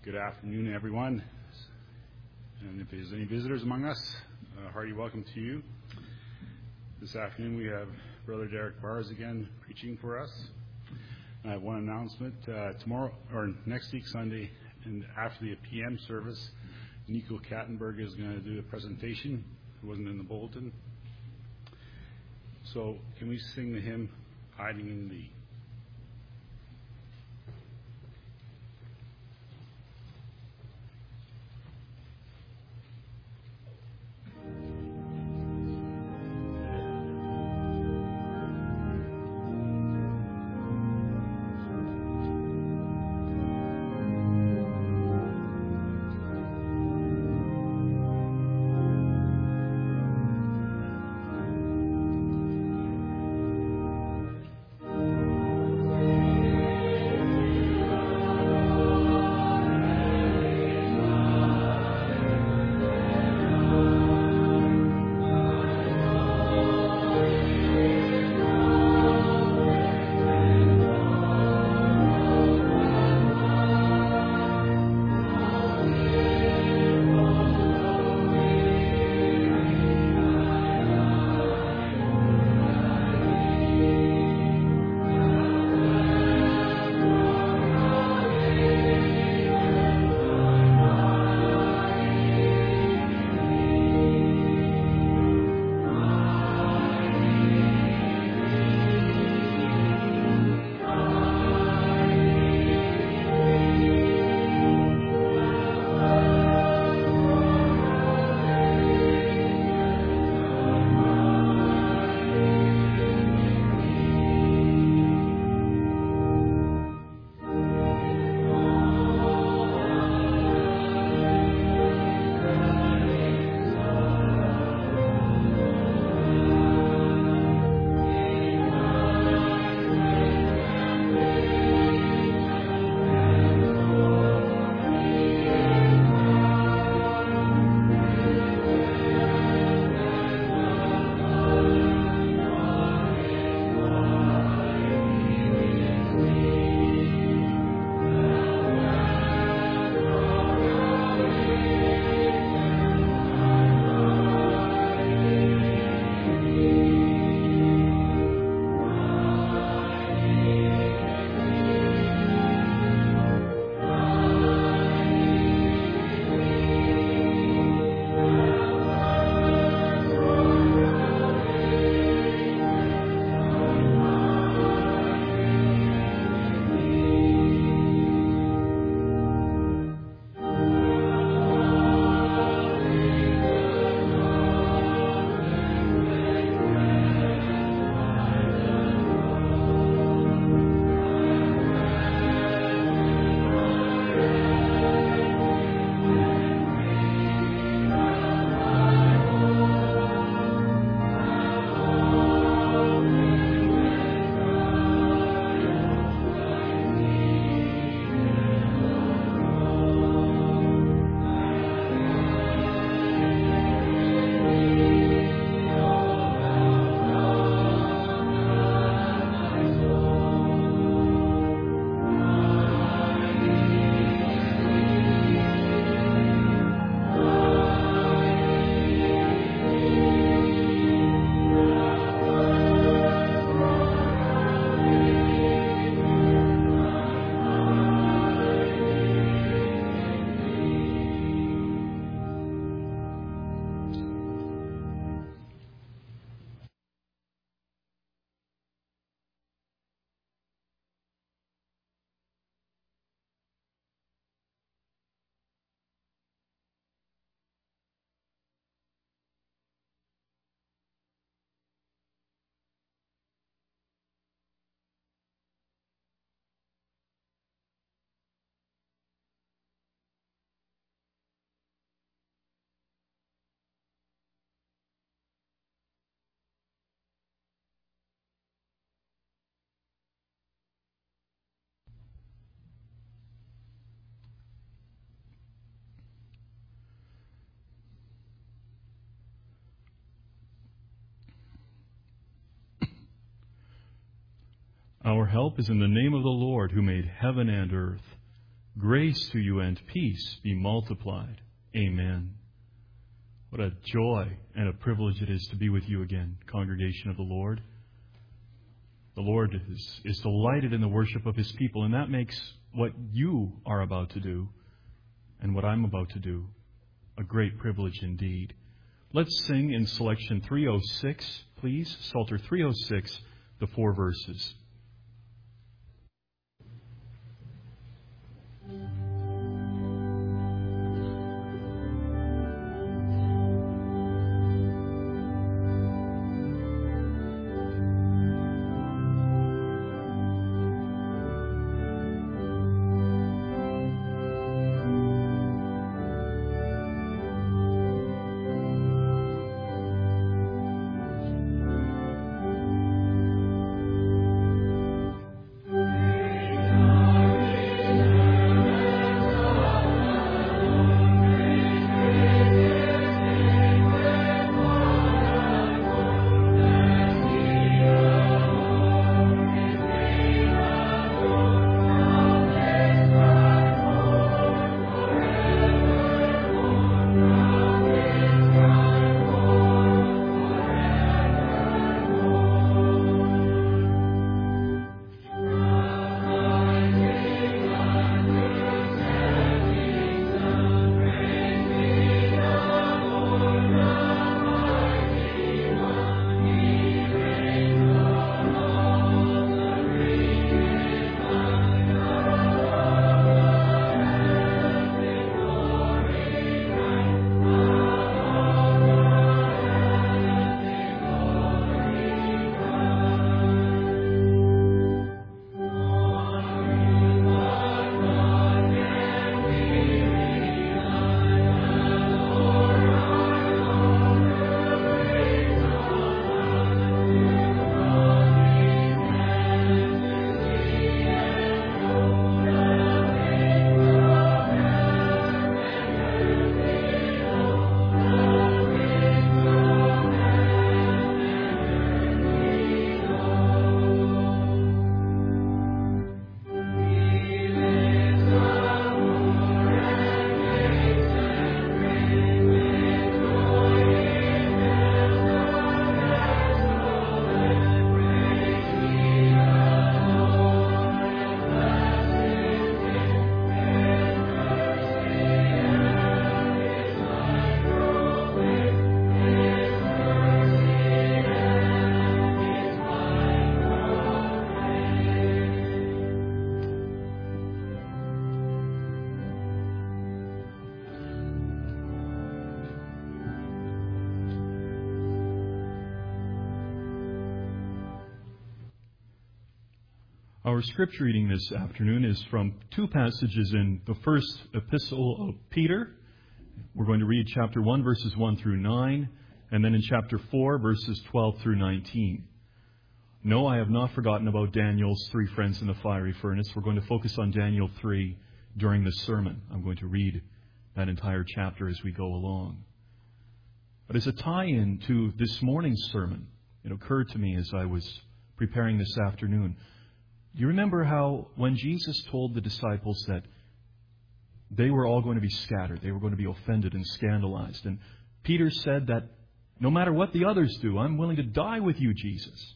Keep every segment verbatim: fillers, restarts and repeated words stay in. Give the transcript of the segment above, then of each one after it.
Good afternoon, everyone. And if there's any visitors among us, a hearty welcome to you. This afternoon we have Brother Derek Bars again preaching for us. I have one announcement. Uh, tomorrow, or next week, Sunday, and after the P M service, Nico Kattenberg is going to do a presentation. It wasn't in the bulletin. So can we sing the hymn, Hiding in Thee? Our help is in the name of the Lord who made heaven and earth. Grace to you and peace be multiplied. Amen. What a joy and a privilege it is to be with you again, congregation of the Lord. The Lord is, is delighted in the worship of His people, and that makes what you are about to do and what I'm about to do a great privilege indeed. Let's sing in selection three oh six, please. Psalter three oh six, the four verses. Our scripture reading this afternoon is from two passages in the first epistle of Peter. We're going to read chapter one, verses one through nine, and then in chapter four, verses twelve through nineteen. No, I have not forgotten about Daniel's three friends in the fiery furnace. We're going to focus on Daniel three during this sermon. I'm going to read that entire chapter as we go along. But as a tie-in to this morning's sermon, it occurred to me as I was preparing this afternoon. Do you remember how when Jesus told the disciples that they were all going to be scattered, they were going to be offended and scandalized, and Peter said that no matter what the others do, I'm willing to die with you, Jesus.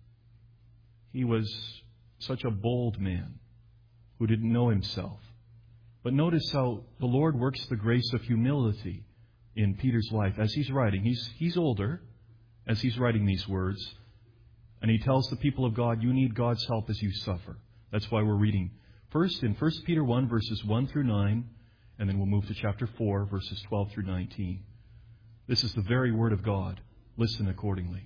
He was such a bold man who didn't know himself. But notice how the Lord works the grace of humility in Peter's life as he's writing. He's, he's older as he's writing these words. And he tells the people of God, you need God's help as you suffer. That's why we're reading first in First Peter one, verses one through nine, and then we'll move to chapter four, verses twelve through nineteen. This is the very word of God. Listen accordingly.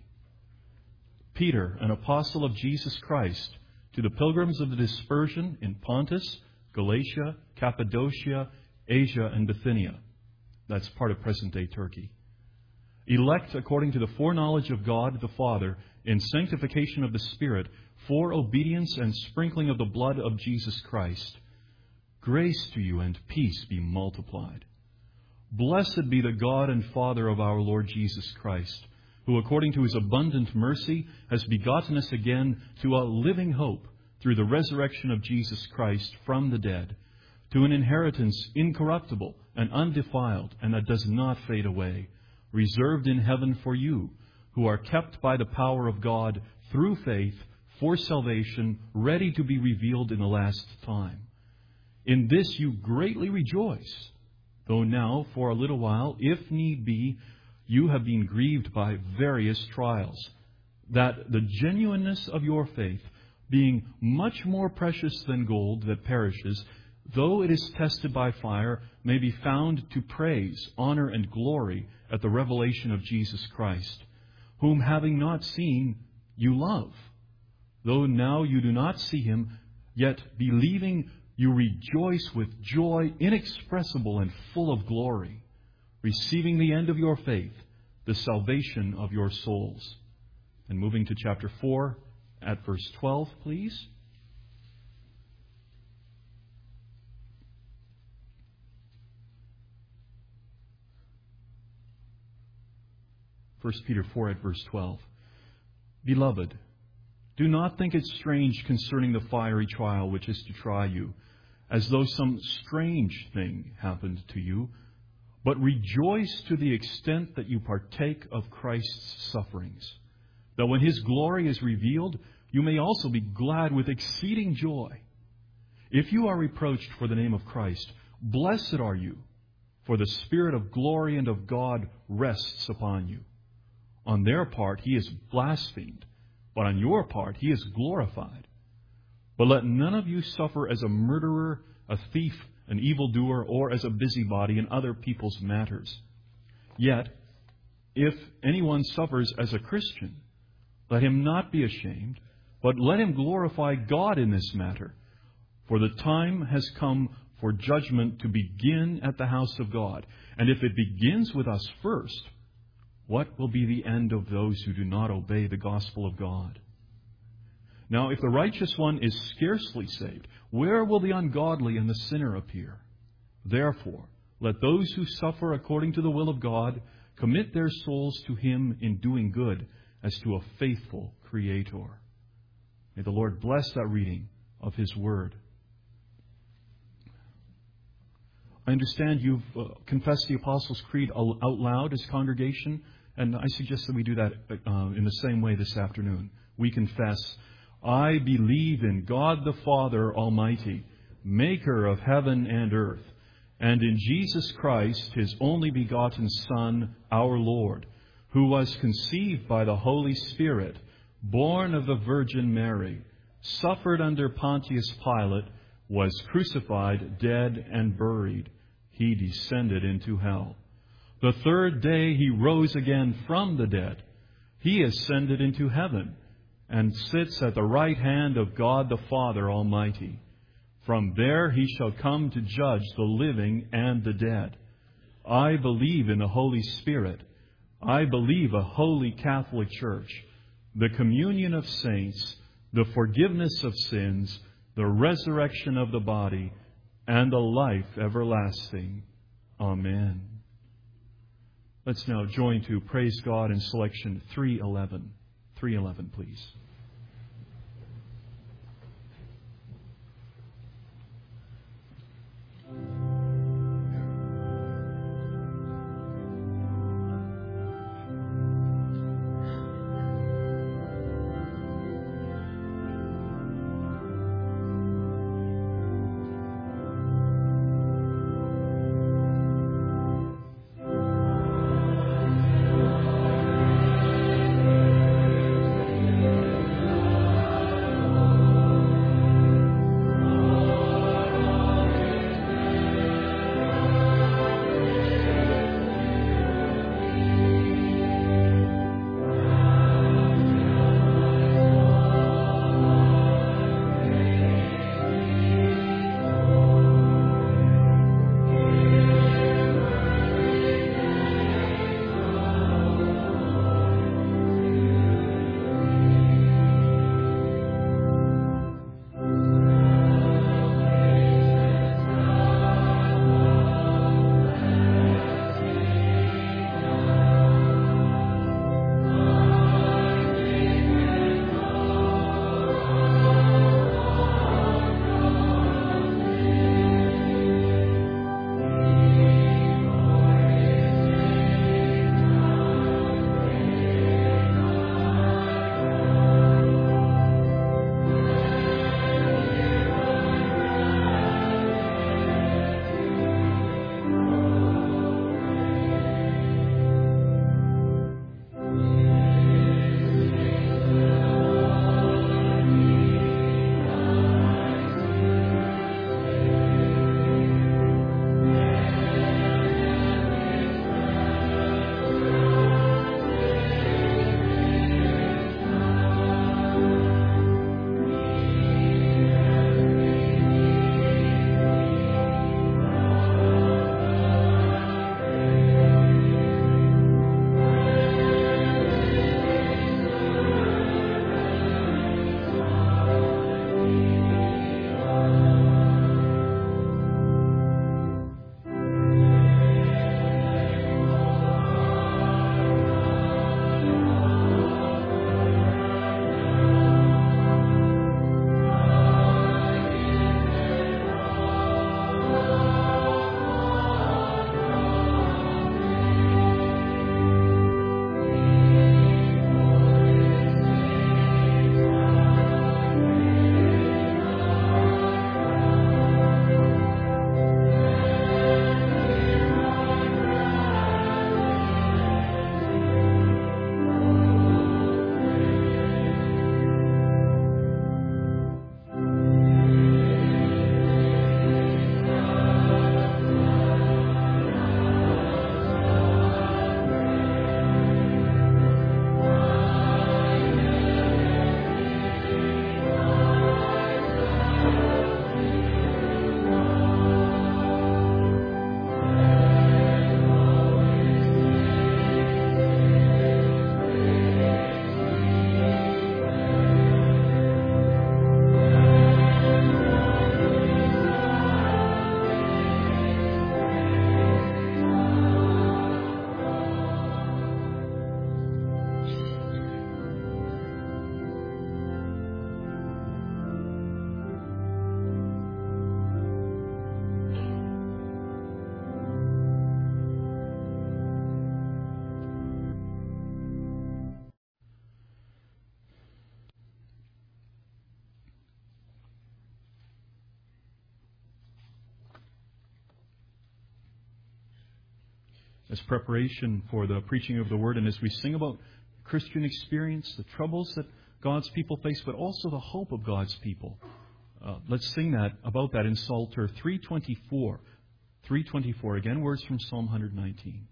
Peter, an apostle of Jesus Christ, to the pilgrims of the dispersion in Pontus, Galatia, Cappadocia, Asia, and Bithynia. That's part of present-day Turkey. Elect according to the foreknowledge of God the Father, in sanctification of the Spirit, for obedience and sprinkling of the blood of Jesus Christ. Grace to you and peace be multiplied. Blessed be the God and Father of our Lord Jesus Christ, who according to His abundant mercy has begotten us again to a living hope through the resurrection of Jesus Christ from the dead, to an inheritance incorruptible and undefiled and that does not fade away, reserved in heaven for you, who are kept by the power of God through faith for salvation, ready to be revealed in the last time. In this you greatly rejoice, though now, for a little while, if need be, you have been grieved by various trials, that the genuineness of your faith, being much more precious than gold that perishes, though it is tested by fire, may be found to praise, honor, and glory at the revelation of Jesus Christ, whom having not seen, you love. Though now you do not see Him, yet believing you rejoice with joy inexpressible and full of glory, receiving the end of your faith, the salvation of your souls. And moving to chapter four, at verse twelve, please. First Peter four at verse twelve. Beloved, do not think it strange concerning the fiery trial which is to try you, as though some strange thing happened to you, but rejoice to the extent that you partake of Christ's sufferings, that when His glory is revealed, you may also be glad with exceeding joy. If you are reproached for the name of Christ, blessed are you, for the Spirit of glory and of God rests upon you. On their part He is blasphemed, but on your part He is glorified. But let none of you suffer as a murderer, a thief, an evildoer, or as a busybody in other people's matters. Yet, if anyone suffers as a Christian, let him not be ashamed, but let him glorify God in this matter. For the time has come for judgment to begin at the house of God. And if it begins with us first, what will be the end of those who do not obey the gospel of God? Now, if the righteous one is scarcely saved, where will the ungodly and the sinner appear? Therefore, let those who suffer according to the will of God commit their souls to Him in doing good, as to a faithful Creator. May the Lord bless that reading of His Word. I understand you've uh, confessed the Apostles' Creed out loud as a congregation, and I suggest that we do that uh, in the same way this afternoon. We confess, I believe in God the Father Almighty, maker of heaven and earth, and in Jesus Christ, His only begotten Son, our Lord, who was conceived by the Holy Spirit, born of the Virgin Mary, suffered under Pontius Pilate, was crucified, dead, and buried. He descended into hell. The third day He rose again from the dead. He ascended into heaven and sits at the right hand of God the Father Almighty. From there He shall come to judge the living and the dead. I believe in the Holy Spirit. I believe a holy Catholic Church, the communion of saints, the forgiveness of sins, the resurrection of the body, and the life everlasting. Amen. Let's now join to praise God in selection three eleven. three eleven, please. Thank you. as preparation for the preaching of the Word and as we sing about Christian experience, the troubles that God's people face, but also the hope of God's people. Uh, let's sing that about that in Psalter three twenty-four. three twenty-four, again, words from Psalm one nineteen.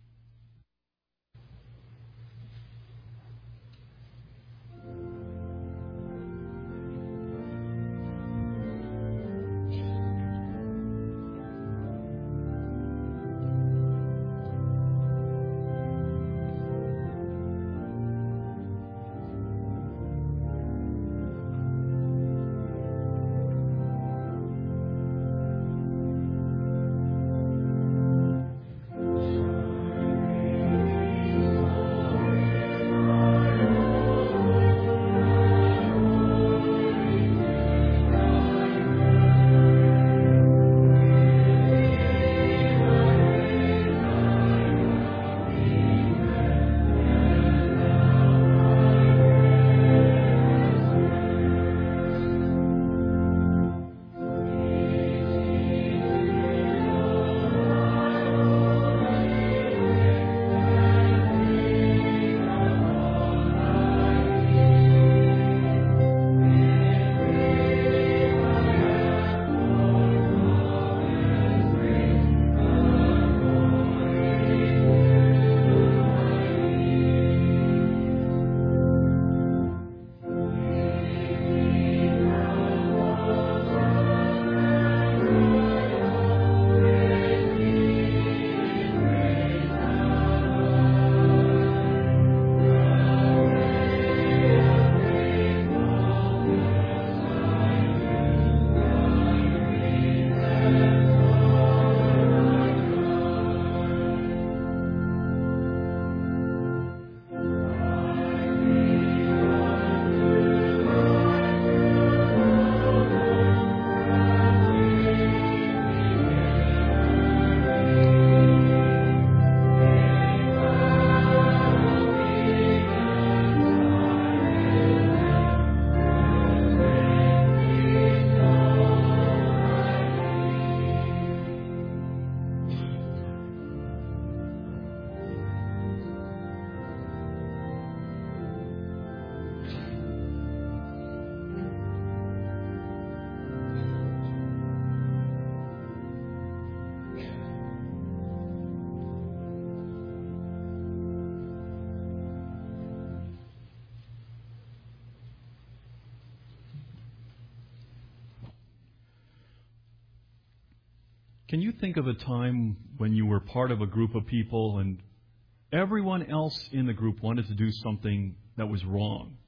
Can you think of a time when you were part of a group of people and everyone else in the group wanted to do something that was wrong?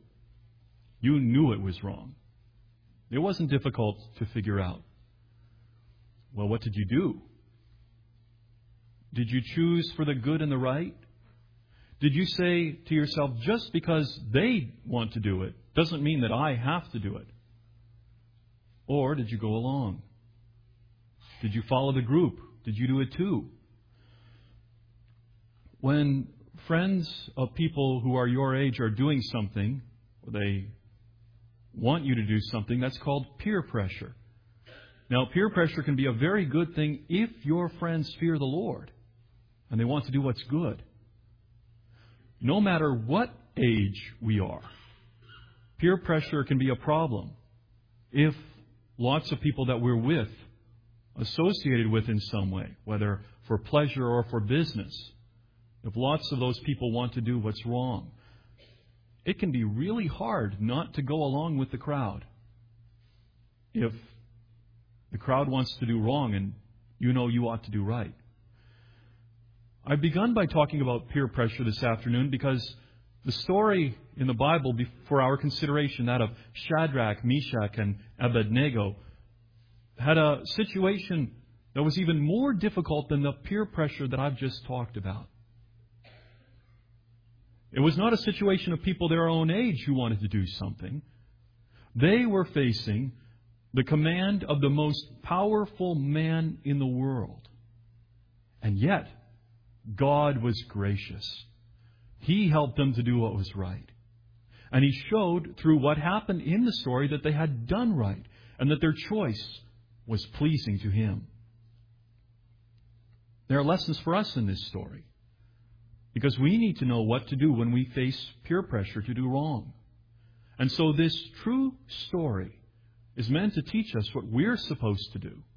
You knew it was wrong. It wasn't difficult to figure out. Well, what did you do? Did you choose for the good and the right? Did you say to yourself, just because they want to do it doesn't mean that I have to do it? Or did you go along? Did you follow the group? Did you do it too? When friends of people who are your age are doing something, or they want you to do something, that's called peer pressure. Now, peer pressure can be a very good thing if your friends fear the Lord and they want to do what's good. No matter what age we are, peer pressure can be a problem if lots of people that we're with, associated with in some way, whether for pleasure or for business, if lots of those people want to do what's wrong, it can be really hard not to go along with the crowd. If the crowd wants to do wrong and you know you ought to do right. I've begun by talking about peer pressure this afternoon because the story in the Bible for our consideration, that of Shadrach, Meshach, and Abednego, had a situation that was even more difficult than the peer pressure that I've just talked about. It was not a situation of people their own age who wanted to do something. They were facing the command of the most powerful man in the world. And yet, God was gracious. He helped them to do what was right. And He showed through what happened in the story that they had done right and that their choice was pleasing to Him. There are lessons for us in this story, because we need to know what to do when we face peer pressure to do wrong. And so this true story is meant to teach us what we're supposed to do.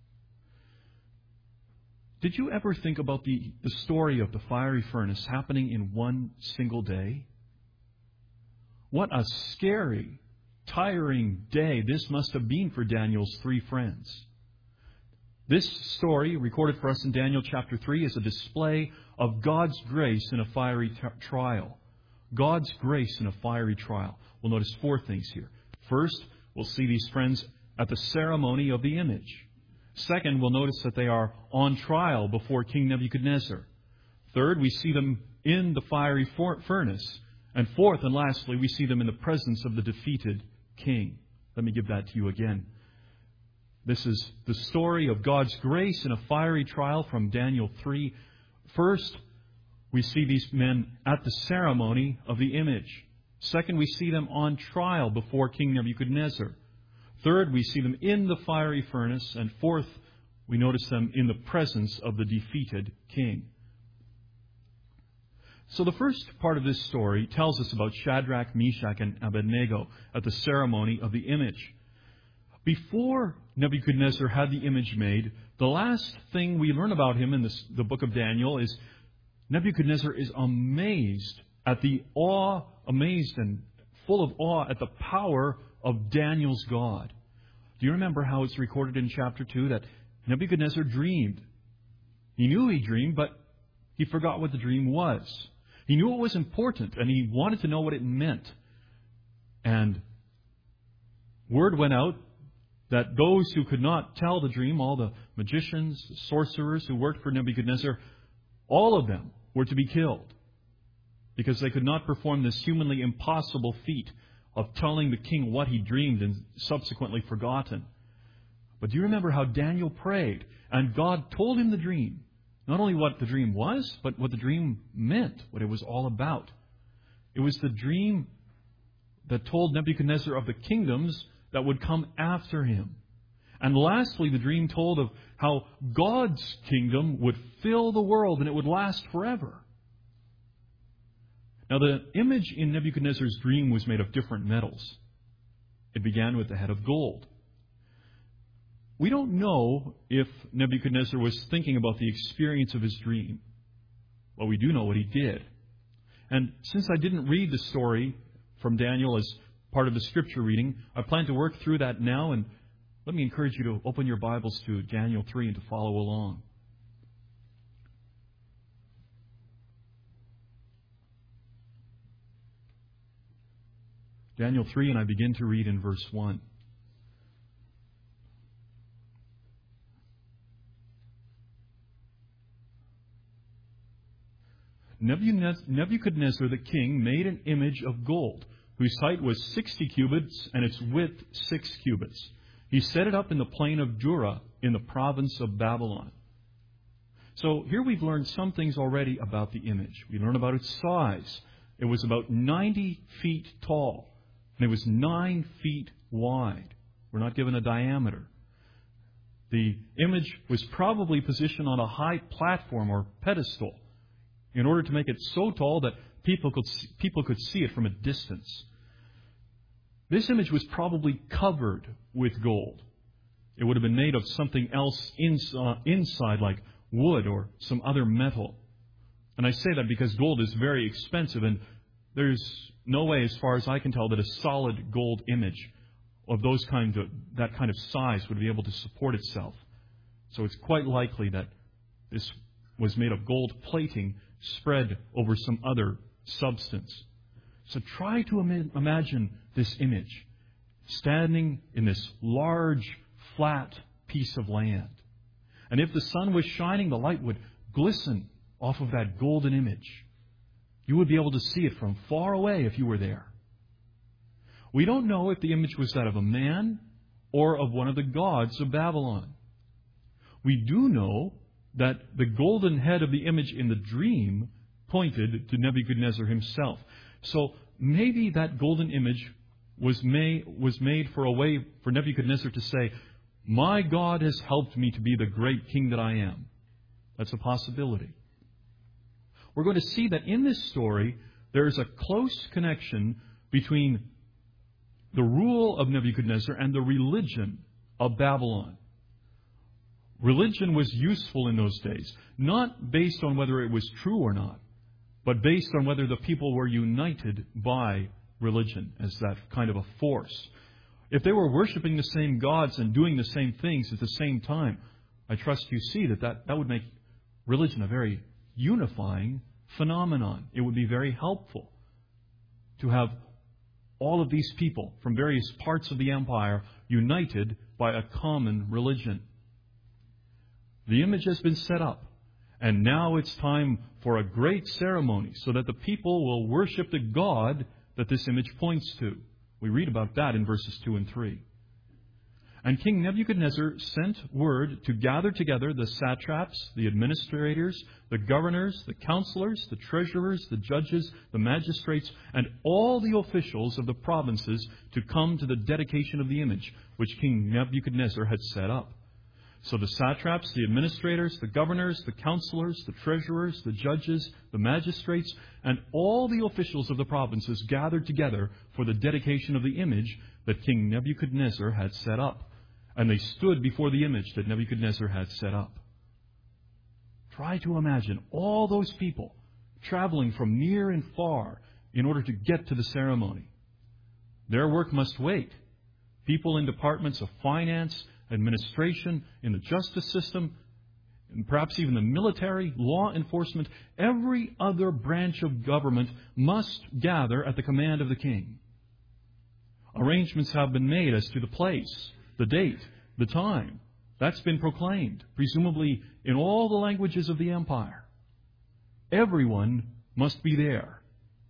Did you ever think about the, the story of the fiery furnace happening in one single day? What a scary, tiring day this must have been for Daniel's three friends. This story, recorded for us in Daniel chapter three, is a display of God's grace in a fiery t- trial. God's grace in a fiery trial. We'll notice four things here. First, we'll see these friends at the ceremony of the image. Second, we'll notice that they are on trial before King Nebuchadnezzar. Third, we see them in the fiery for- furnace. And fourth and lastly, we see them in the presence of the defeated king. Let me give that to you again. This is the story of God's grace in a fiery trial from Daniel three. First, we see these men at the ceremony of the image. Second, we see them on trial before King Nebuchadnezzar. Third, we see them in the fiery furnace. And fourth, we notice them in the presence of the defeated king. So the first part of this story tells us about Shadrach, Meshach, and Abednego at the ceremony of the image. Before Nebuchadnezzar had the image made, the last thing we learn about him in this, the book of Daniel is Nebuchadnezzar is amazed at the awe, amazed and full of awe at the power of Daniel's God. Do you remember how it's recorded in chapter two that Nebuchadnezzar dreamed? He knew he dreamed, but he forgot what the dream was. He knew it was important, and he wanted to know what it meant. And word went out that those who could not tell the dream, all the magicians, the sorcerers who worked for Nebuchadnezzar, all of them were to be killed because they could not perform this humanly impossible feat of telling the king what he dreamed and subsequently forgotten. But do you remember how Daniel prayed and God told him the dream? Not only what the dream was, but what the dream meant, what it was all about. It was the dream that told Nebuchadnezzar of the kingdoms that would come after him. And lastly, the dream told of how God's kingdom would fill the world and it would last forever. Now, the image in Nebuchadnezzar's dream was made of different metals. It began with the head of gold. We don't know if Nebuchadnezzar was thinking about the experience of his dream. Well, we do know what he did. And since I didn't read the story from Daniel as part of the scripture reading, I plan to work through that now, and let me encourage you to open your Bibles to Daniel three and to follow along. Daniel three, and I begin to read in verse one. Nebuchadnezzar the king made an image of gold, whose height was sixty cubits and its width six cubits. He set it up in the plain of Dura in the province of Babylon. So here we've learned some things already about the image. We learn about its size. It was about ninety feet tall, and it was nine feet wide. We're not given a diameter. The image was probably positioned on a high platform or pedestal in order to make it so tall that people could see, people could see it from a distance. This image was probably covered with gold. It would have been made of something else inside, like wood or some other metal. And I say that because gold is very expensive, and there's no way, as far as I can tell, that a solid gold image of those kind of that kind of size would be able to support itself. So it's quite likely that this was made of gold plating spread over some other substance. So try to im- imagine this image standing in this large, flat piece of land. And if the sun was shining, the light would glisten off of that golden image. You would be able to see it from far away if you were there. We don't know if the image was that of a man or of one of the gods of Babylon. We do know that the golden head of the image in the dream pointed to Nebuchadnezzar himself. So maybe that golden image was made, was made for a way for Nebuchadnezzar to say, "My God has helped me to be the great king that I am." That's a possibility. We're going to see that in this story, there is a close connection between the rule of Nebuchadnezzar and the religion of Babylon. Religion was useful in those days, not based on whether it was true or not, but based on whether the people were united by religion as that kind of a force. If they were worshiping the same gods and doing the same things at the same time, I trust you see that that, that would make religion a very unifying phenomenon. It would be very helpful to have all of these people from various parts of the empire united by a common religion. The image has been set up, and now it's time for a great ceremony so that the people will worship the God that this image points to. We read about that in verses two and three. And King Nebuchadnezzar sent word to gather together the satraps, the administrators, the governors, the counselors, the treasurers, the judges, the magistrates, and all the officials of the provinces to come to the dedication of the image which King Nebuchadnezzar had set up. So the satraps, the administrators, the governors, the counselors, the treasurers, the judges, the magistrates, and all the officials of the provinces gathered together for the dedication of the image that King Nebuchadnezzar had set up. And they stood before the image that Nebuchadnezzar had set up. Try to imagine all those people traveling from near and far in order to get to the ceremony. Their work must wait. People in departments of finance, administration, in the justice system, and perhaps even the military, law enforcement, every other branch of government must gather at the command of the king. Arrangements have been made as to the place, the date, the time. That's been proclaimed, presumably in all the languages of the empire. Everyone must be there.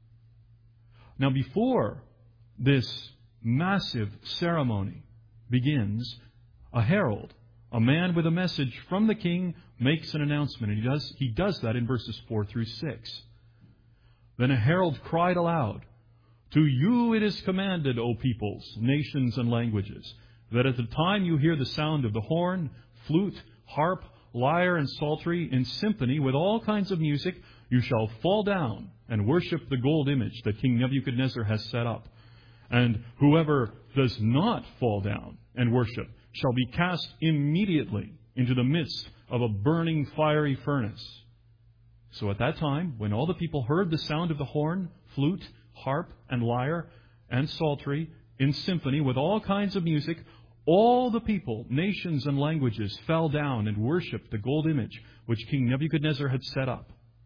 Now, before this massive ceremony begins, a herald, a man with a message from the king, makes an announcement. And he does, he does that in verses four through six. Then a herald cried aloud, "To you it is commanded, O peoples, nations, and languages, that at the time you hear the sound of the horn, flute, harp, lyre, and psaltery in symphony with all kinds of music, you shall fall down and worship the gold image that King Nebuchadnezzar has set up. And whoever does not fall down and worship shall be cast immediately into the midst of a burning fiery furnace." So at that time, when all the people heard the sound of the horn, flute, harp, and lyre, and psaltery in symphony with all kinds of music, all the people, nations, and languages fell down and worshipped the gold image which King Nebuchadnezzar had set up.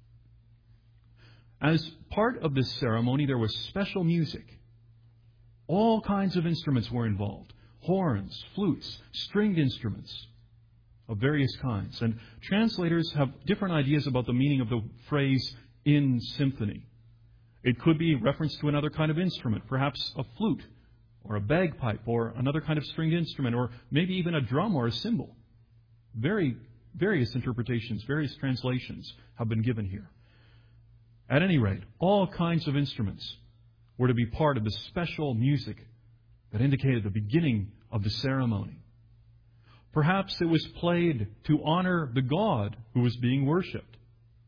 As part of this ceremony, there was special music. All kinds of instruments were involved. Horns, flutes, stringed instruments of various kinds. And translators have different ideas about the meaning of the phrase "in symphony." It could be reference to another kind of instrument, perhaps a flute, or a bagpipe, or another kind of stringed instrument, or maybe even a drum or a cymbal. Very various interpretations, various translations have been given here. At any rate, all kinds of instruments were to be part of the special music that indicated the beginning of the ceremony. Perhaps it was played to honor the God who was being worshipped.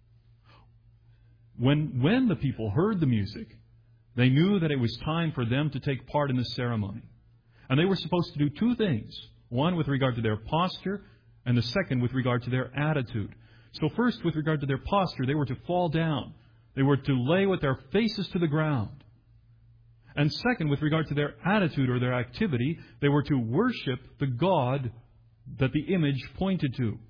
When, when the people heard the music, they knew that it was time for them to take part in the ceremony. And they were supposed to do two things. One with regard to their posture, and the second with regard to their attitude. So first, with regard to their posture, they were to fall down. They were to lay with their faces to the ground. And second, with regard to their attitude or their activity, they were to worship the God that the image pointed to.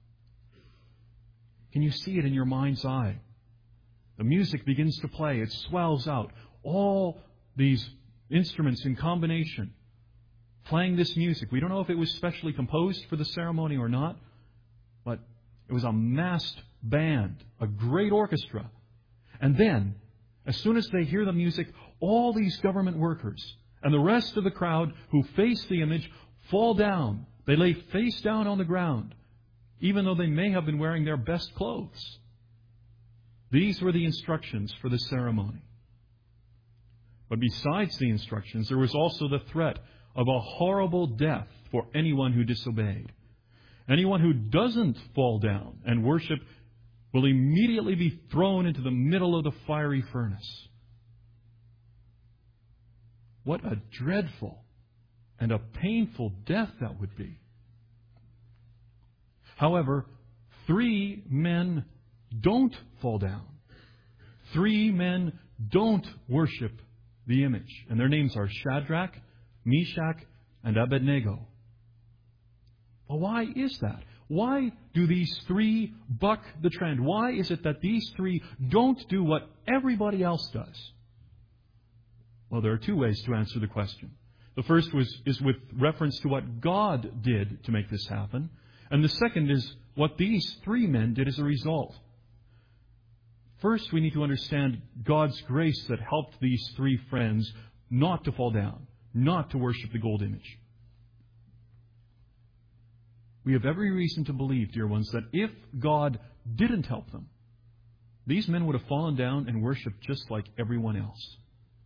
Can you see it in your mind's eye? The music begins to play. It swells out. All these instruments in combination playing this music. We don't know if it was specially composed for the ceremony or not, but it was a massed band, a great orchestra. And then, as soon as they hear the music, all these government workers and the rest of the crowd who face the image fall down. They lay face down on the ground, even though they may have been wearing their best clothes. These were the instructions for the ceremony. But besides the instructions, there was also the threat of a horrible death for anyone who disobeyed. Anyone who doesn't fall down and worship will immediately be thrown into the middle of the fiery furnace. What a dreadful and a painful death that would be. However, three men don't fall down. Three men don't worship the image. And their names are Shadrach, Meshach, and Abednego. Well, why is that? Why do these three buck the trend? Why is it that these three don't do what everybody else does? Well, there are two ways to answer the question. The first was, is with reference to what God did to make this happen. And the second is what these three men did as a result. First, we need to understand God's grace that helped these three friends not to fall down, not to worship the gold image. We have every reason to believe, dear ones, that if God didn't help them, these men would have fallen down and worshipped just like everyone else.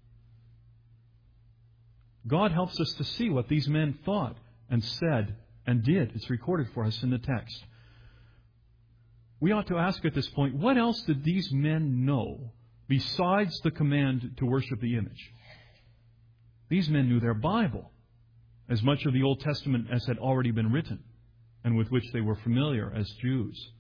God helps us to see what these men thought and said and did. It's recorded for us in the text. We ought to ask at this point, what else did these men know besides the command to worship the image? These men knew their Bible, as much of the Old Testament as had already been written, and with which they were familiar as Jews.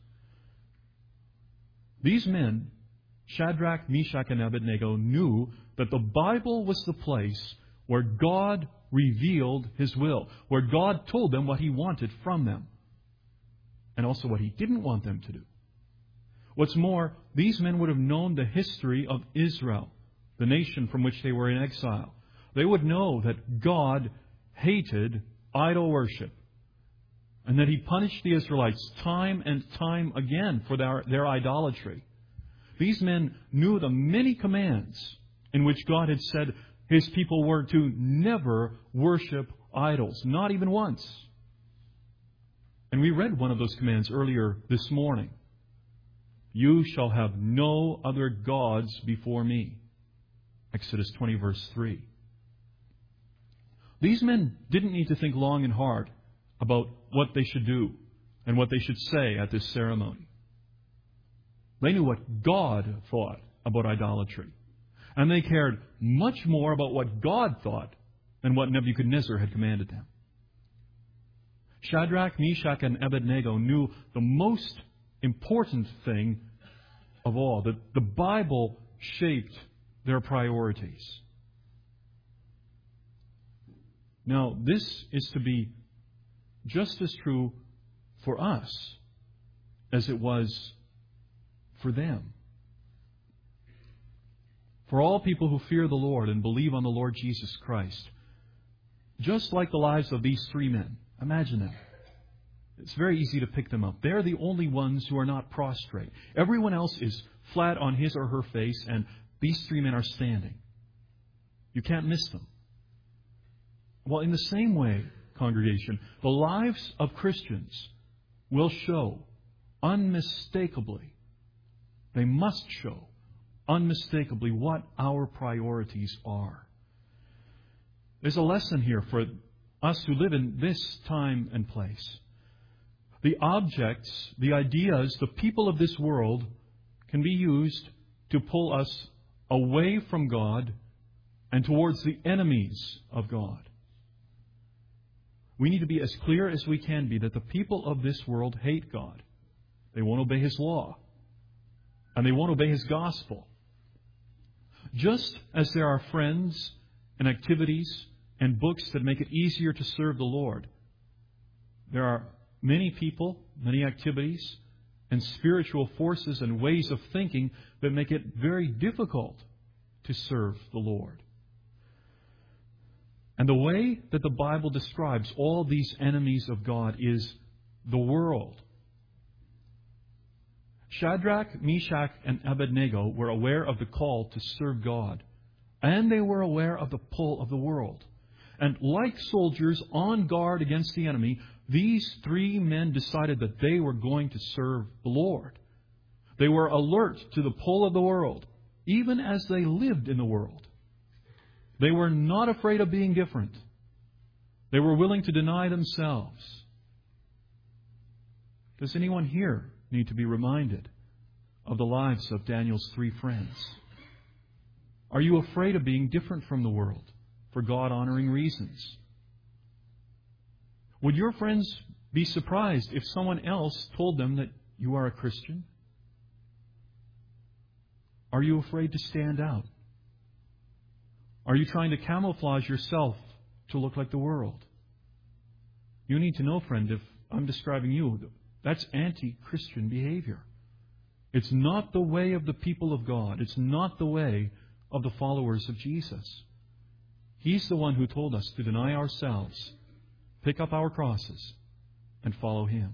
These men, Shadrach, Meshach, and Abednego, knew that the Bible was the place where God revealed His will, where God told them what He wanted from them, and also what He didn't want them to do. What's more, these men would have known the history of Israel, the nation from which they were in exile. They would know that God hated idol worship, and that He punished the Israelites time and time again for their, their idolatry. These men knew the many commands in which God had said His people were to never worship idols, not even once. And we read one of those commands earlier this morning. You shall have no other gods before me. Exodus twenty, verse three. These men didn't need to think long and hard about what they should do and what they should say at this ceremony. They knew what God thought about idolatry. And they cared much more about what God thought than what Nebuchadnezzar had commanded them. Shadrach, Meshach, and Abednego knew the most important thing of all, that the Bible shaped their priorities. Now, this is to be just as true for us as it was for them. For all people who fear the Lord and believe on the Lord Jesus Christ, just like the lives of these three men, imagine them. It's very easy to pick them up. They're the only ones who are not prostrate. Everyone else is flat on his or her face, and these three men are standing. You can't miss them. Well, in the same way, congregation, the lives of Christians will show unmistakably, they must show unmistakably what our priorities are. There's a lesson here for us who live in this time and place. The objects, the ideas, the people of this world can be used to pull us away from God and towards the enemies of God. We need to be as clear as we can be that the people of this world hate God. They won't obey His law. And they won't obey His gospel. Just as there are friends and activities and books that make it easier to serve the Lord, there are many people, many activities, and spiritual forces and ways of thinking that make it very difficult to serve the Lord. And the way that the Bible describes all these enemies of God is the world. Shadrach, Meshach, and Abednego were aware of the call to serve God, and they were aware of the pull of the world. And like soldiers on guard against the enemy, these three men decided that they were going to serve the Lord. They were alert to the pull of the world, even as they lived in the world. They were not afraid of being different. They were willing to deny themselves. Does anyone here need to be reminded of the lives of Daniel's three friends? Are you afraid of being different from the world for God-honoring reasons? Would your friends be surprised if someone else told them that you are a Christian? Are you afraid to stand out? Are you trying to camouflage yourself to look like the world? You need to know, friend, if I'm describing you, that's anti-Christian behavior. It's not the way of the people of God. It's not the way of the followers of Jesus. He's the one who told us to deny ourselves, pick up our crosses, and follow Him.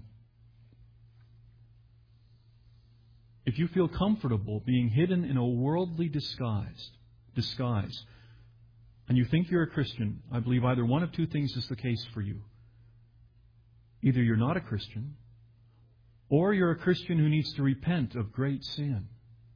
If you feel comfortable being hidden in a worldly disguise, disguise, and you think you're a Christian, I believe either one of two things is the case for you. Either you're not a Christian, or you're a Christian who needs to repent of great sin.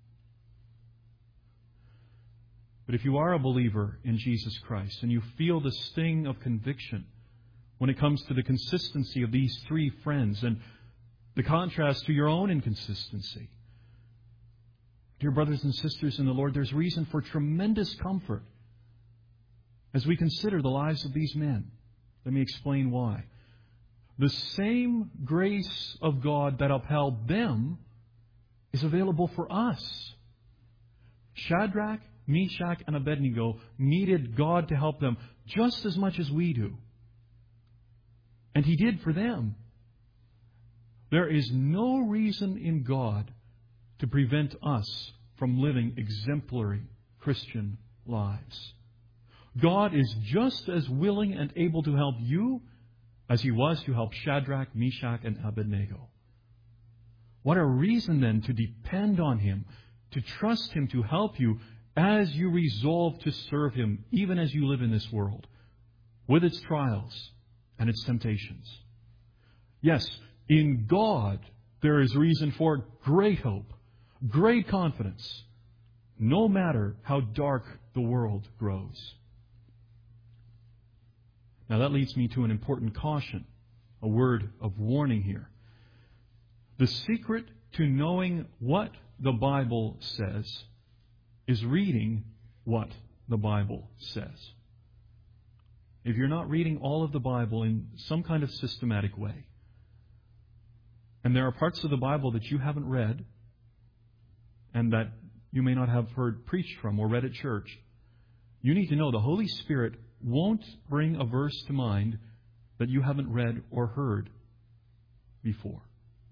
But if you are a believer in Jesus Christ and you feel the sting of conviction when it comes to the consistency of these three friends and the contrast to your own inconsistency, dear brothers and sisters in the Lord, there's reason for tremendous comfort as we consider the lives of these men. Let me explain why. The same grace of God that upheld them is available for us. Shadrach, Meshach, and Abednego needed God to help them just as much as we do. And He did for them. There is no reason in God to prevent us from living exemplary Christian lives. God is just as willing and able to help you as He was to help Shadrach, Meshach, and Abednego. What a reason then to depend on Him, to trust Him to help you as you resolve to serve Him, even as you live in this world, with its trials and its temptations. Yes, in God there is reason for great hope, great confidence, no matter how dark the world grows. Now that leads me to an important caution, a word of warning here. The secret to knowing what the Bible says is reading what the Bible says. If you're not reading all of the Bible in some kind of systematic way, and there are parts of the Bible that you haven't read and that you may not have heard preached from or read at church, you need to know the Holy Spirit won't bring a verse to mind that you haven't read or heard before.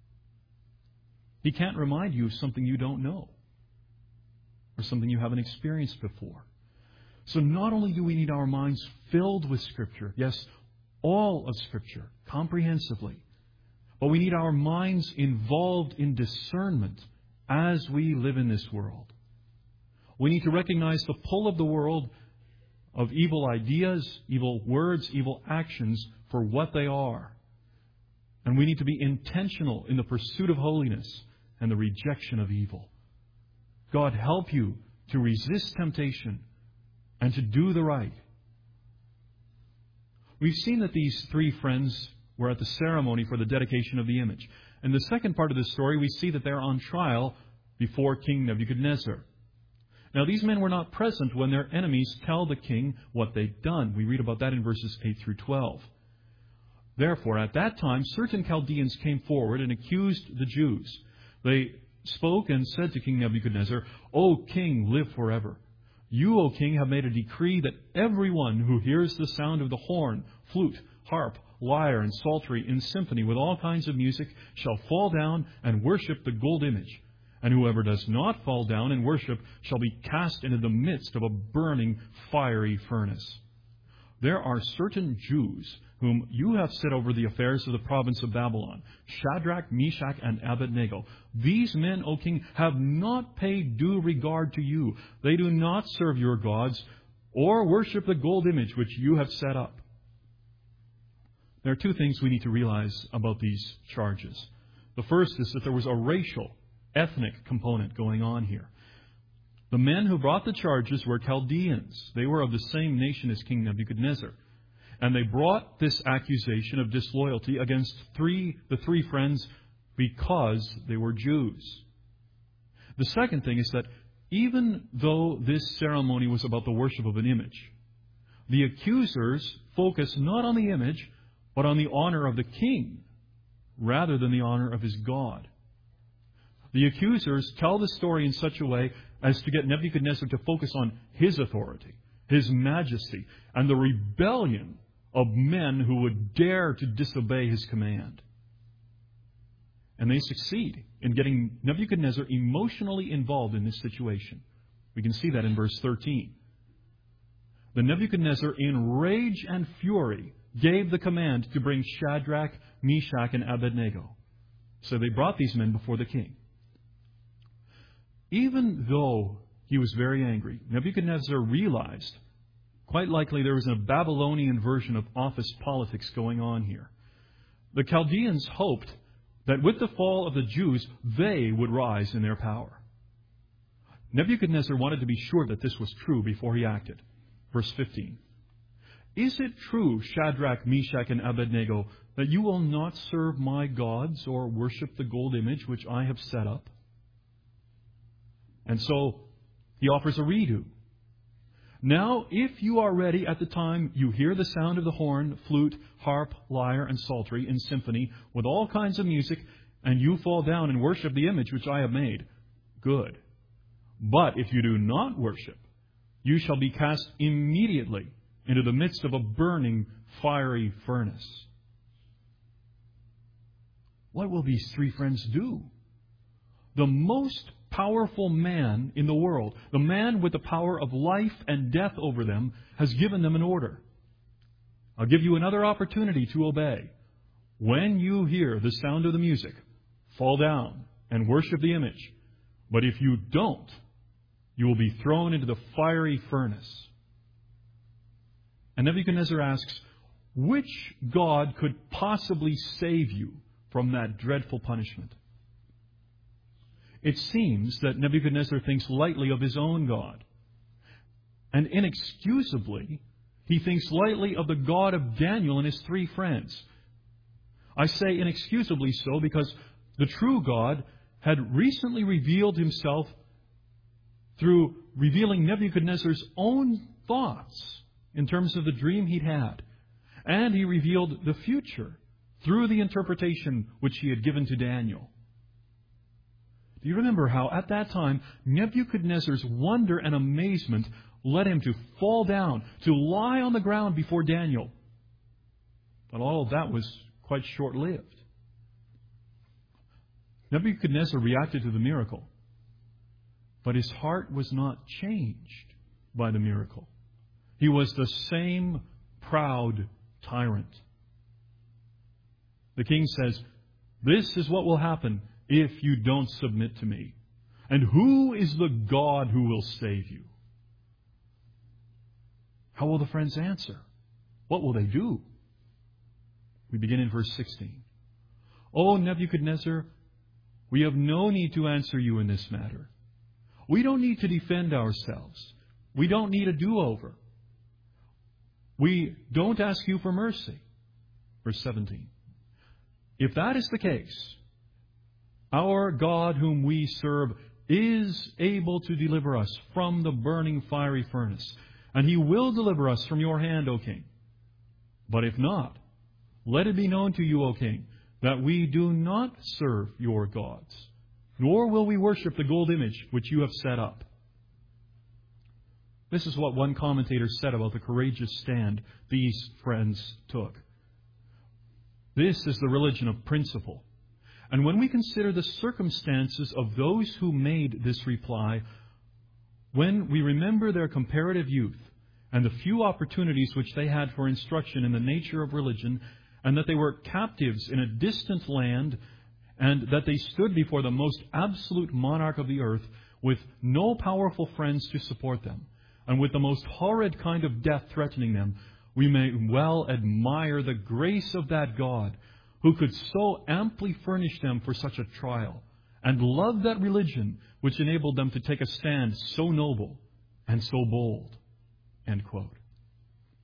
He can't remind you of something you don't know or something you haven't experienced before. So not only do we need our minds filled with Scripture, yes, all of Scripture, comprehensively, but we need our minds involved in discernment as we live in this world. We need to recognize the pull of the world of evil ideas, evil words, evil actions for what they are. And we need to be intentional in the pursuit of holiness and the rejection of evil. God help you to resist temptation and to do the right. We've seen that these three friends were at the ceremony for the dedication of the image. In the second part of the story, we see that they're on trial before King Nebuchadnezzar. Now, these men were not present when their enemies tell the king what they'd done. We read about that in verses eight through twelve. Therefore, at that time, certain Chaldeans came forward and accused the Jews. They spoke and said to King Nebuchadnezzar, "O king, live forever. You, O king, have made a decree that everyone who hears the sound of the horn, flute, harp, lyre, and psaltery in symphony with all kinds of music shall fall down and worship the gold image. And whoever does not fall down and worship shall be cast into the midst of a burning fiery furnace. There are certain Jews whom you have set over the affairs of the province of Babylon, Shadrach, Meshach, and Abednego. These men, O king, have not paid due regard to you. They do not serve your gods or worship the gold image which you have set up." There are two things we need to realize about these charges. The first is that there was a racial, ethnic component going on here. The men who brought the charges were Chaldeans. They were of the same nation as King Nebuchadnezzar. And they brought this accusation of disloyalty against three, the three friends because they were Jews. The second thing is that even though this ceremony was about the worship of an image, the accusers focused not on the image, but on the honor of the king, rather than the honor of his God. The accusers tell the story in such a way as to get Nebuchadnezzar to focus on his authority, his majesty, and the rebellion of men who would dare to disobey his command. And they succeed in getting Nebuchadnezzar emotionally involved in this situation. We can see that in verse thirteen. The Nebuchadnezzar, in rage and fury, gave the command to bring Shadrach, Meshach, and Abednego. So they brought these men before the king. Even though he was very angry, Nebuchadnezzar realized, quite likely there was a Babylonian version of office politics going on here. The Chaldeans hoped that with the fall of the Jews, they would rise in their power. Nebuchadnezzar wanted to be sure that this was true before he acted. Verse fifteen. Is it true, Shadrach, Meshach, and Abednego, that you will not serve my gods or worship the gold image which I have set up? And so he offers a redo. Now, if you are ready at the time you hear the sound of the horn, flute, harp, lyre, and psaltery in symphony with all kinds of music, and you fall down and worship the image which I have made, good. But if you do not worship, you shall be cast immediately into the midst of a burning, fiery furnace. What will these three friends do? The most powerful man in the world, the man with the power of life and death over them, has given them an order. I'll give you another opportunity to obey. When you hear the sound of the music, fall down and worship the image. But if you don't, you will be thrown into the fiery furnace. And Nebuchadnezzar asks, which God could possibly save you from that dreadful punishment? It seems that Nebuchadnezzar thinks lightly of his own God. And inexcusably, he thinks lightly of the God of Daniel and his three friends. I say inexcusably so because the true God had recently revealed himself through revealing Nebuchadnezzar's own thoughts in terms of the dream he'd had. And he revealed the future through the interpretation which he had given to Daniel. Do you remember how at that time Nebuchadnezzar's wonder and amazement led him to fall down, to lie on the ground before Daniel? But all of that was quite short-lived. Nebuchadnezzar reacted to the miracle, but his heart was not changed by the miracle. He was the same proud tyrant. The king says, "This is what will happen if you don't submit to me. And who is the God who will save you?" How will the friends answer? What will they do? We begin in verse sixteen. "O Nebuchadnezzar, we have no need to answer you in this matter. We don't need to defend ourselves. We don't need a do-over. We don't ask you for mercy." Verse seventeen. "If that is the case, our God whom we serve is able to deliver us from the burning fiery furnace, and He will deliver us from your hand, O king. But if not, let it be known to you, O king, that we do not serve your gods, nor will we worship the gold image which you have set up." This is what one commentator said about the courageous stand these friends took. This is the religion of principle. And when we consider the circumstances of those who made this reply, when we remember their comparative youth and the few opportunities which they had for instruction in the nature of religion, and that they were captives in a distant land, and that they stood before the most absolute monarch of the earth with no powerful friends to support them, and with the most horrid kind of death threatening them, we may well admire the grace of that God who could so amply furnish them for such a trial, and love that religion which enabled them to take a stand so noble and so bold." End quote.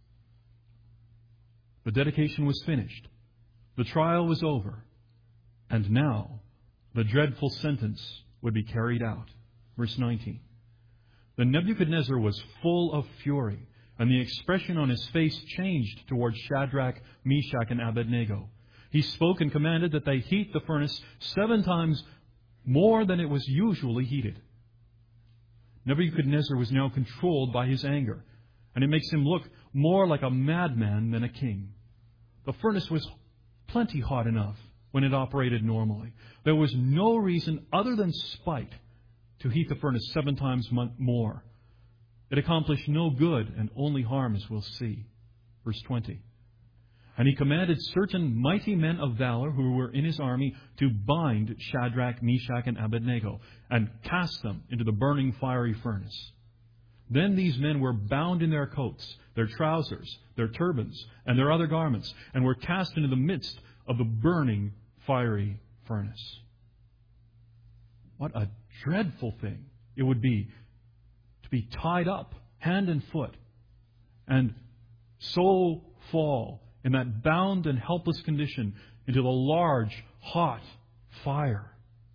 The dedication was finished. The trial was over. And now the dreadful sentence would be carried out. Verse nineteen. Then Nebuchadnezzar was full of fury, and the expression on his face changed towards Shadrach, Meshach, and Abednego. He spoke and commanded that they heat the furnace seven times more than it was usually heated. Nebuchadnezzar was now controlled by his anger, and it makes him look more like a madman than a king. The furnace was plenty hot enough when it operated normally. There was no reason other than spite to heat the furnace seven times more. It accomplished no good and only harm, as we'll see. Verse twenty. And he commanded certain mighty men of valor who were in his army to bind Shadrach, Meshach, and Abednego and cast them into the burning fiery furnace. Then these men were bound in their coats, their trousers, their turbans, and their other garments, and were cast into the midst of the burning fiery furnace. What a dreadful thing it would be to be tied up hand and foot and so fall in that bound and helpless condition into the large, hot fire.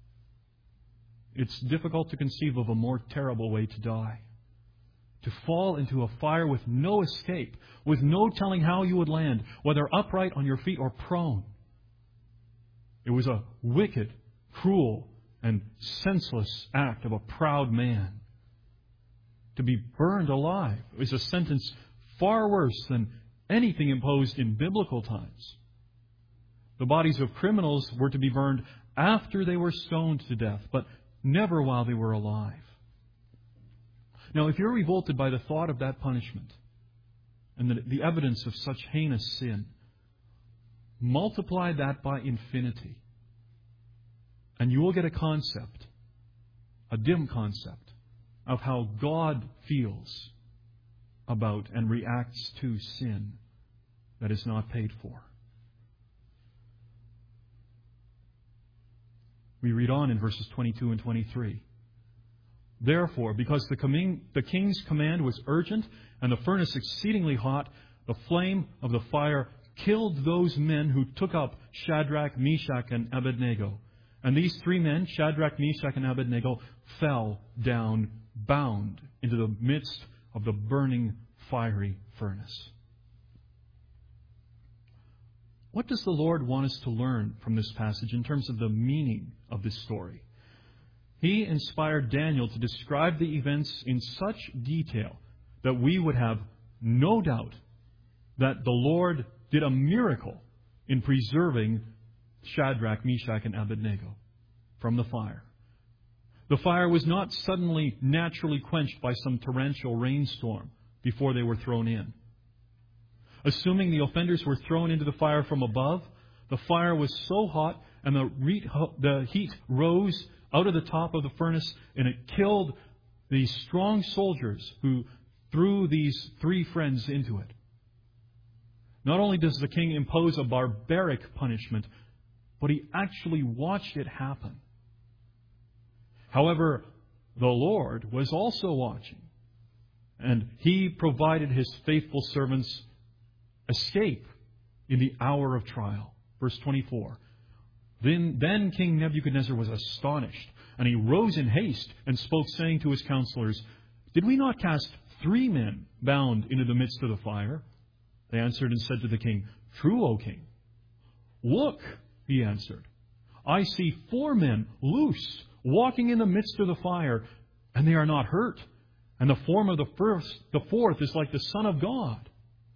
It's difficult to conceive of a more terrible way to die. To fall into a fire with no escape, with no telling how you would land, whether upright on your feet or prone. It was a wicked, cruel, and senseless act of a proud man. To be burned alive is a sentence far worse than anything imposed in biblical times. The bodies of criminals were to be burned after they were stoned to death, but never while they were alive. Now, if you're revolted by the thought of that punishment and the, the evidence of such heinous sin, multiply that by infinity, and you will get a concept, a dim concept, of how God feels about and reacts to sin that is not paid for. We read on in verses twenty-two and twenty-three. Therefore, because the, coming, the king's command was urgent and the furnace exceedingly hot, the flame of the fire killed those men who took up Shadrach, Meshach, and Abednego. And these three men, Shadrach, Meshach, and Abednego, fell down bound into the midst of the burning fiery furnace. What does the Lord want us to learn from this passage in terms of the meaning of this story? He inspired Daniel to describe the events in such detail that we would have no doubt that the Lord did a miracle in preserving Shadrach, Meshach, and Abednego from the fire. The fire was not suddenly naturally quenched by some torrential rainstorm before they were thrown in. Assuming the offenders were thrown into the fire from above, the fire was so hot and the heat rose out of the top of the furnace, and it killed these strong soldiers who threw these three friends into it. Not only does the king impose a barbaric punishment, but he actually watched it happen. However, the Lord was also watching, and He provided His faithful servants escape in the hour of trial. Verse twenty-four. Then, then King Nebuchadnezzar was astonished, and he rose in haste and spoke, saying to his counselors, "Did we not cast three men bound into the midst of the fire?" They answered and said to the king, "True, O king." "Look," he answered, "I see four men loose, walking in the midst of the fire, and they are not hurt. And the form of the first, the fourth is like the Son of God."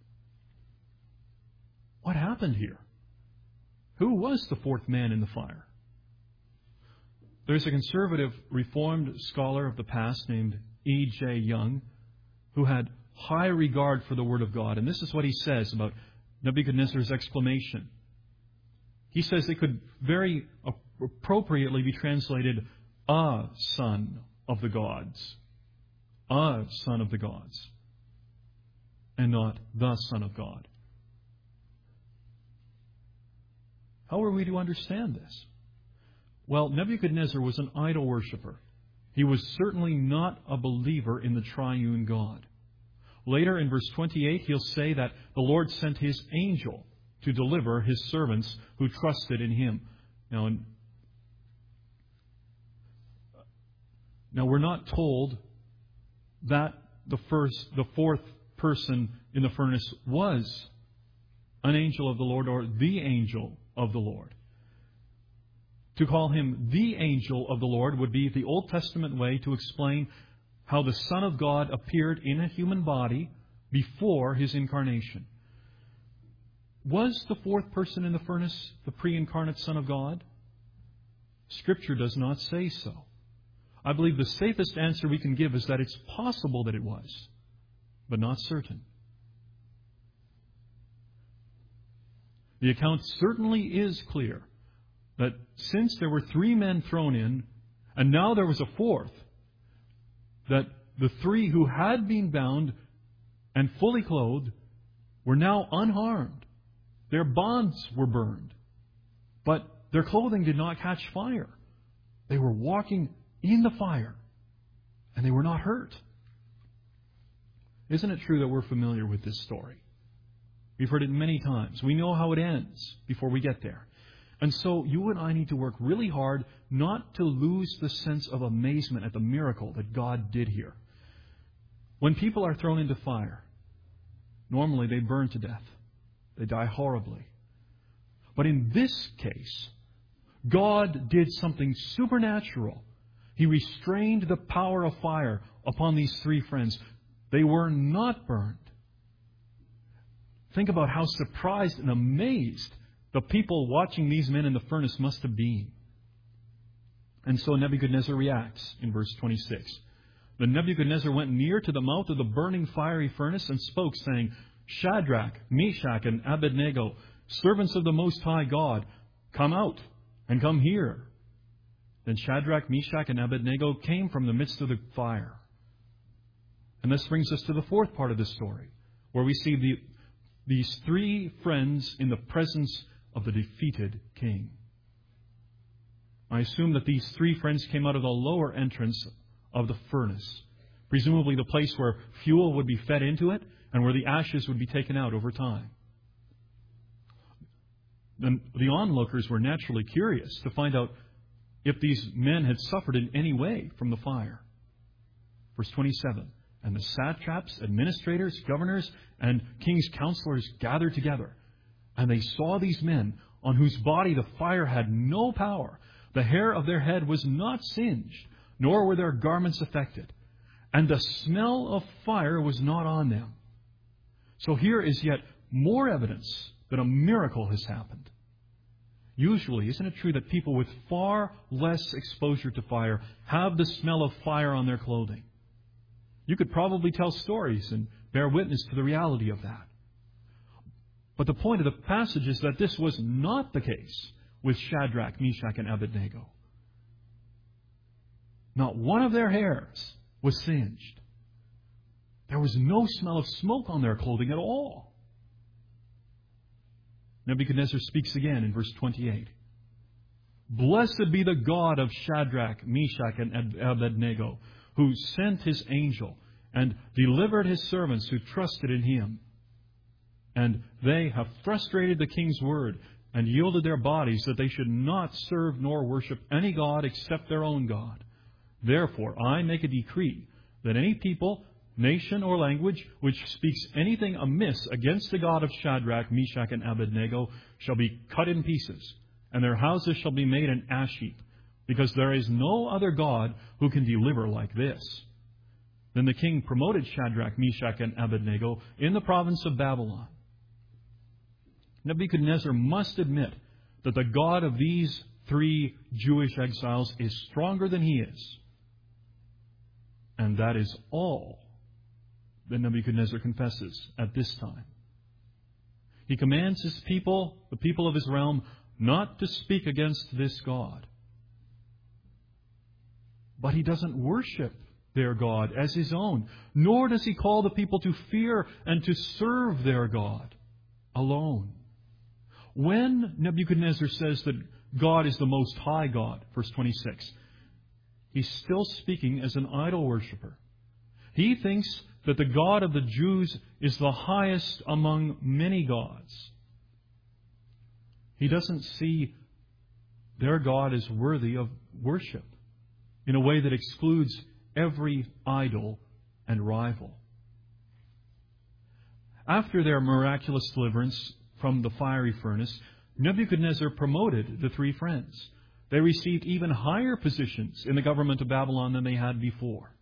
What happened here? Who was the fourth man in the fire? There's a conservative Reformed scholar of the past named E J Young who had high regard for the Word of God. And this is what he says about Nebuchadnezzar's exclamation. He says it could very appropriately be translated, "a son of the gods." A son of the gods. And not the Son of God. How are we to understand this? Well, Nebuchadnezzar was an idol worshiper. He was certainly not a believer in the triune God. Later in verse twenty-eight, he'll say that the Lord sent His angel to deliver His servants who trusted in Him. Now, in, now we're not told that the first, the fourth person in the furnace was an angel of the Lord or the angel of the Lord. To call him the angel of the Lord would be the Old Testament way to explain how the Son of God appeared in a human body before his incarnation. Was the fourth person in the furnace the pre-incarnate Son of God? Scripture does not say so. I believe the safest answer we can give is that it's possible that it was, but not certain. The account certainly is clear that since there were three men thrown in, and now there was a fourth, that the three who had been bound and fully clothed were now unharmed. Their bonds were burned, but their clothing did not catch fire. They were walking in the fire, and they were not hurt. Isn't it true that we're familiar with this story? We've heard it many times. We know how it ends before we get there. And so you and I need to work really hard not to lose the sense of amazement at the miracle that God did here. When people are thrown into fire, normally they burn to death. They die horribly. But in this case, God did something supernatural. He restrained the power of fire upon these three friends. They were not burned. Think about how surprised and amazed the people watching these men in the furnace must have been. And so Nebuchadnezzar reacts in verse twenty-six. Then Nebuchadnezzar went near to the mouth of the burning fiery furnace and spoke, saying, Shadrach, Meshach, and Abednego, servants of the Most High God, come out and come here. Then Shadrach, Meshach, and Abednego came from the midst of the fire. And this brings us to the fourth part of the story, where we see the, these three friends in the presence of the defeated king. I assume that these three friends came out of the lower entrance of the furnace, presumably the place where fuel would be fed into it and where the ashes would be taken out over time. The, the onlookers were naturally curious to find out if these men had suffered in any way from the fire. Verse twenty-seven, and the satraps, administrators, governors, and king's counselors gathered together, and they saw these men on whose body the fire had no power. The hair of their head was not singed, nor were their garments affected, and the smell of fire was not on them. So here is yet more evidence that a miracle has happened. Usually, isn't it true that people with far less exposure to fire have the smell of fire on their clothing? You could probably tell stories and bear witness to the reality of that. But the point of the passage is that this was not the case with Shadrach, Meshach, and Abednego. Not one of their hairs was singed. There was no smell of smoke on their clothing at all. Nebuchadnezzar speaks again in verse twenty-eight. Blessed be the God of Shadrach, Meshach, and Abednego, who sent his angel and delivered his servants who trusted in him. And they have frustrated the king's word and yielded their bodies that they should not serve nor worship any god except their own God. Therefore, I make a decree that any people, nation, or language which speaks anything amiss against the God of Shadrach, Meshach, and Abednego shall be cut in pieces, and their houses shall be made an ash heap, because there is no other God who can deliver like this. Then the king promoted Shadrach, Meshach, and Abednego in the province of Babylon. Nebuchadnezzar must admit that the God of these three Jewish exiles is stronger than he is. And that is all that Nebuchadnezzar confesses at this time. He commands his people, the people of his realm, not to speak against this God. But he doesn't worship their God as his own, nor does he call the people to fear and to serve their God alone. When Nebuchadnezzar says that God is the Most High God, verse twenty-six, he's still speaking as an idol worshiper. He thinks that the God of the Jews is the highest among many gods. He doesn't see their God is worthy of worship in a way that excludes every idol and rival. After their miraculous deliverance from the fiery furnace, Nebuchadnezzar promoted the three friends. They received even higher positions in the government of Babylon than they had before.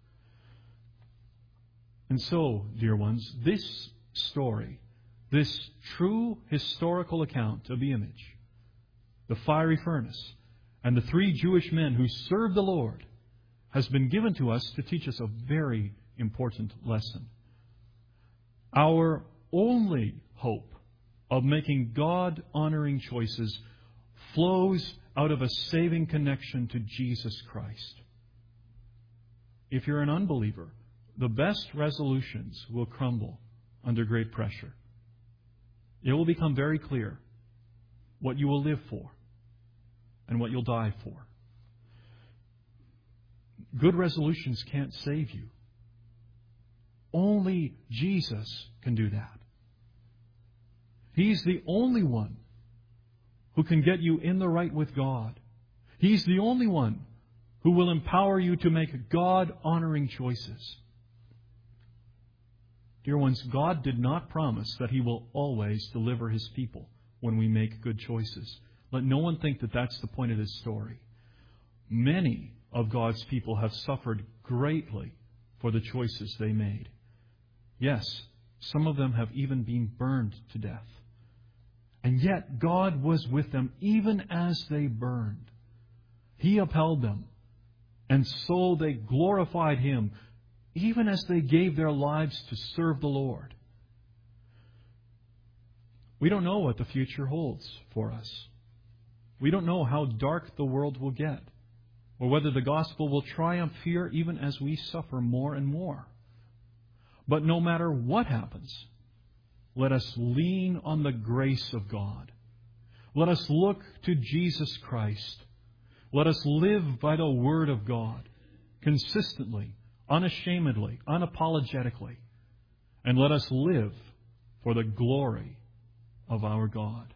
And so, dear ones, this story, this true historical account of the image, the fiery furnace, and the three Jewish men who served the Lord, has been given to us to teach us a very important lesson. Our only hope of making God-honoring choices flows out of a saving connection to Jesus Christ. If you're an unbeliever, the best resolutions will crumble under great pressure. It will become very clear what you will live for and what you'll die for. Good resolutions can't save you. Only Jesus can do that. He's the only one who can get you in the right with God. He's the only one who will empower you to make God-honoring choices. Dear ones, God did not promise that He will always deliver His people when we make good choices. Let no one think that that's the point of this story. Many of God's people have suffered greatly for the choices they made. Yes, some of them have even been burned to death. And yet God was with them even as they burned. He upheld them. And so they glorified Him even as they gave their lives to serve the Lord. We don't know what the future holds for us. We don't know how dark the world will get, or whether the gospel will triumph here even as we suffer more and more. But no matter what happens, let us lean on the grace of God. Let us look to Jesus Christ. Let us live by the Word of God, consistently, unashamedly, unapologetically. And let us live for the glory of our God.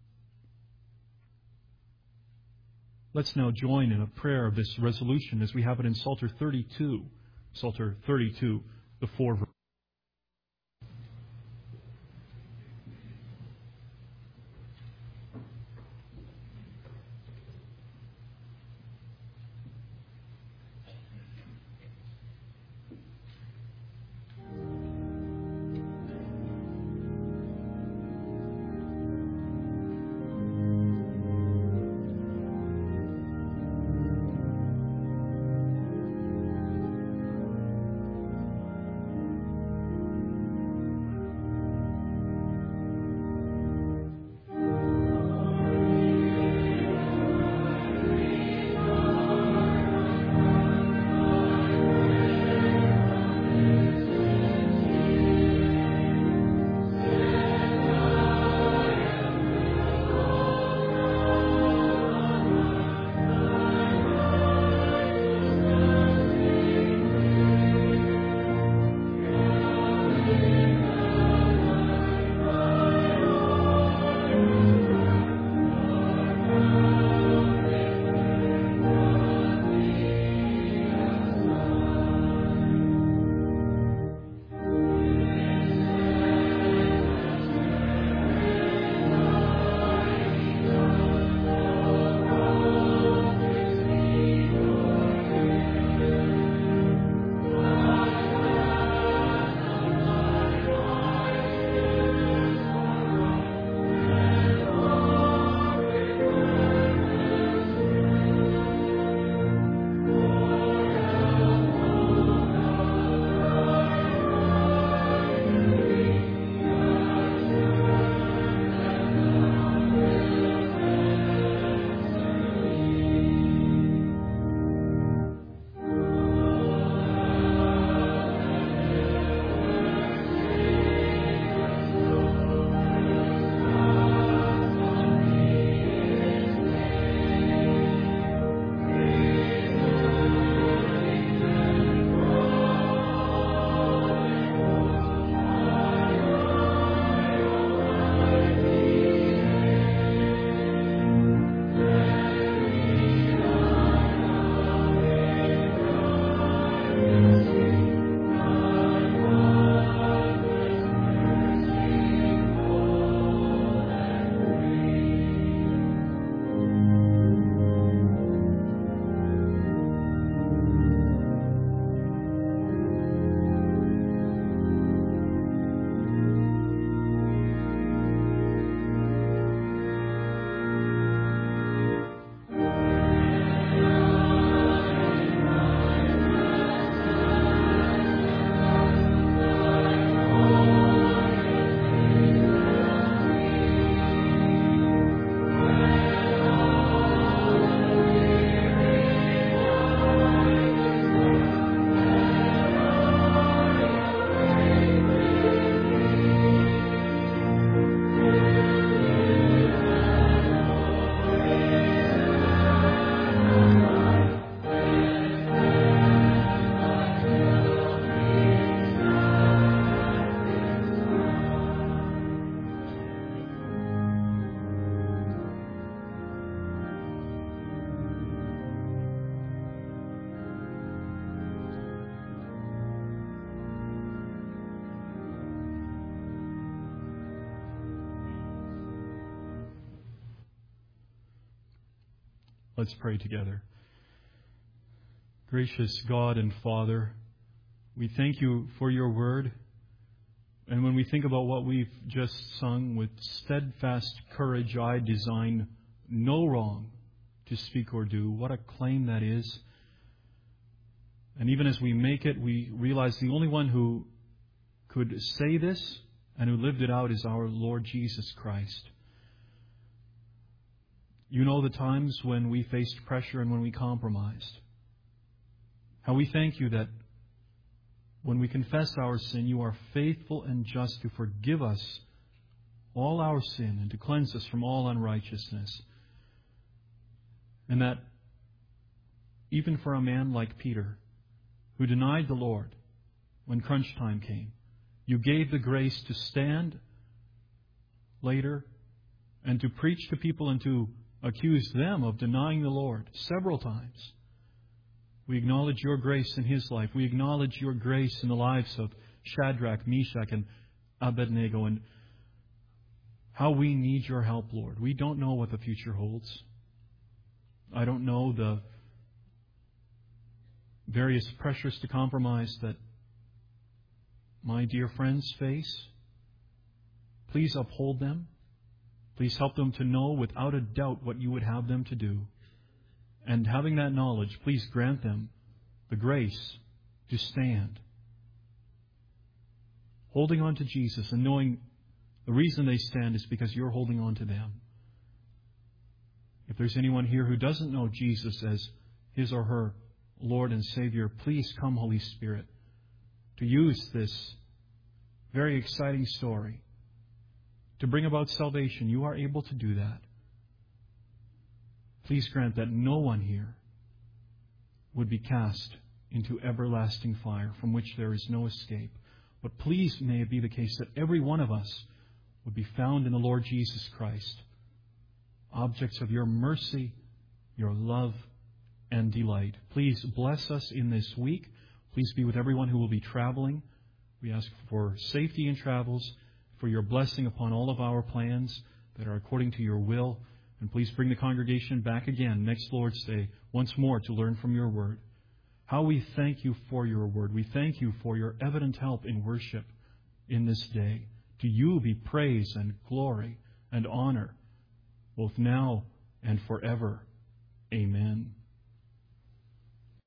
Let's now join in a prayer of this resolution as we have it in Psalter thirty-two. Psalter thirty-two, the four verses. Let's pray together. Gracious God and Father, we thank you for your word. And when we think about what we've just sung, with steadfast courage I design no wrong to speak or do, what a claim that is. And even as we make it, we realize the only one who could say this and who lived it out is our Lord Jesus Christ. You know the times when we faced pressure and when we compromised. How we thank you that when we confess our sin, you are faithful and just to forgive us all our sin and to cleanse us from all unrighteousness. And that even for a man like Peter, who denied the Lord when crunch time came, you gave the grace to stand later and to preach to people and to accuse them of denying the Lord several times. We acknowledge your grace in his life. We acknowledge your grace in the lives of Shadrach, Meshach, and Abednego, and how we need your help, Lord. We don't know what the future holds. I don't know the various pressures to compromise that my dear friends face. Please uphold them. Please help them to know without a doubt what you would have them to do. And having that knowledge, please grant them the grace to stand, holding on to Jesus and knowing the reason they stand is because you're holding on to them. If there's anyone here who doesn't know Jesus as his or her Lord and Savior, please come, Holy Spirit, to use this very exciting story to bring about salvation. You are able to do that. Please grant that no one here would be cast into everlasting fire from which there is no escape. But please may it be the case that every one of us would be found in the Lord Jesus Christ, objects of your mercy, your love, and delight. Please bless us in this week. Please be with everyone who will be traveling. We ask for safety in travels, for your blessing upon all of our plans that are according to your will. And please bring the congregation back again next Lord's Day once more to learn from your word. How we thank you for your word. We thank you for your evident help in worship in this day. To you be praise and glory and honor, both now and forever. Amen.